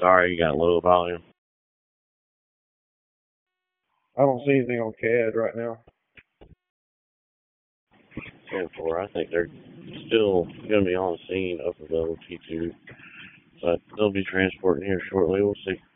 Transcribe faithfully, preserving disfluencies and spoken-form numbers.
Sorry, you got low volume. I don't see anything on C A D right now. ten four, I think they're still going to be on the scene, upper level T two. But they'll be transporting here shortly. We'll see.